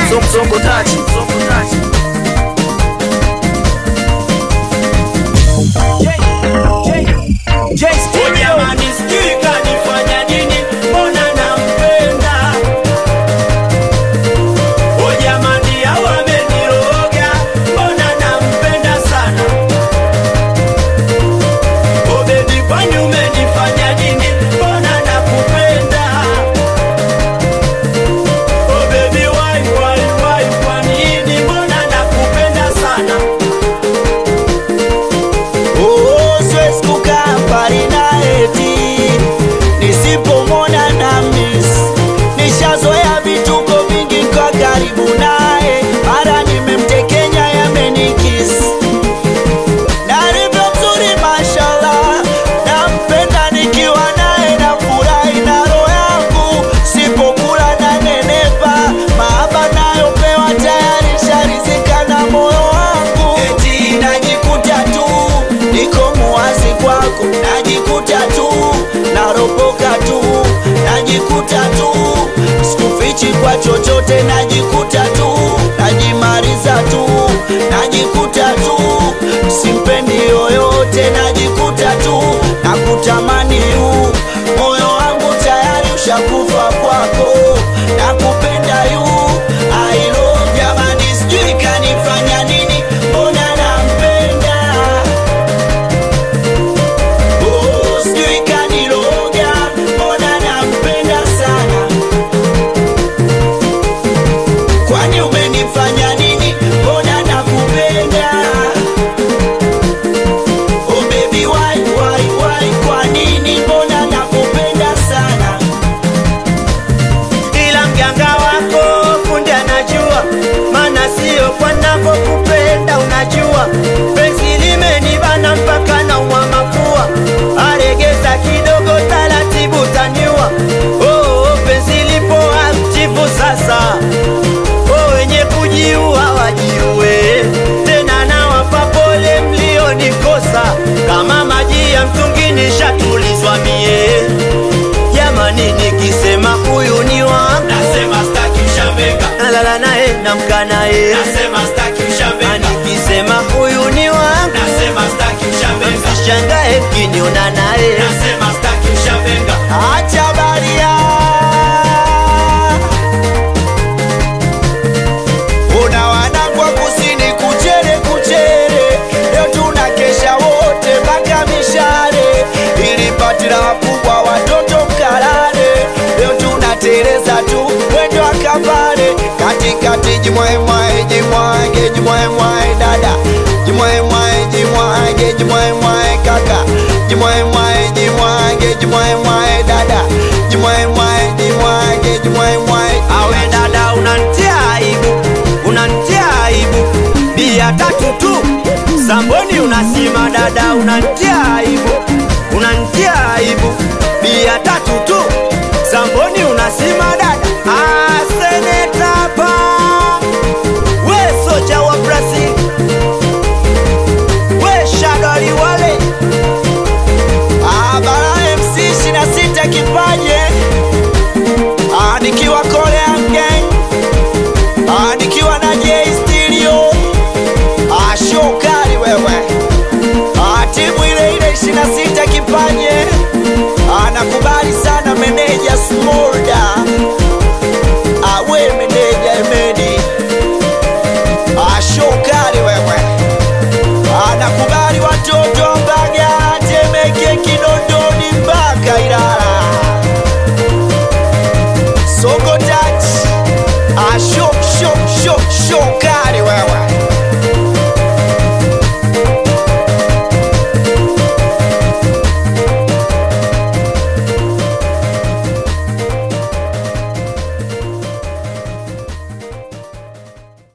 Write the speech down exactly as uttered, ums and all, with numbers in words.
Songo tachi. Najikuta tu, naropoka tu, najikuta tu, sikufichi kwa chochote, najikuta tu, najimaliza tu, najikuta tu, simpendi yoyote, najikuta tu, nakutamani yu, moyo wangu tayari ushakufa kwako, nakupenda yu, I love jamani, sijui kanifanya nini, mbona nampenda. Penzi limenibana mpaka na mafua, aregeza kidogo taratibu taniwa. Oh, penzi lipo aktivu sasa, oh, wenye kujiua wajiue, tena nawapa pole mlionikosa, kama maji ya mtungini shatulizwa mie. Jamani nikisema huyu ni wangu, nasema staki ushabeka, nalala naye namka naye, nasema staki ushabeka, nikisema huyu ni wangu, nasema staki ushabeka, shangae kiniona naye, nasema staki ushabeka. Acha baria, una wanangu wa kusini kuchere kuchere, leo tunakesha wote mpaka mishare, ili pati la wakubwa watoto mkalale, leo tunateleza tu wendo akapale, katikati jimwae jimwage jimwae dada, jimwae jimwage jimwae kaka, jimwae jimwage jimwae dada, jimwae jimwage jimwae. Awe dada unantia aibu, unantia aibu, bia tatu tu Samboni unasima dada, unantia aibu, unantia aibu, bia tatu tu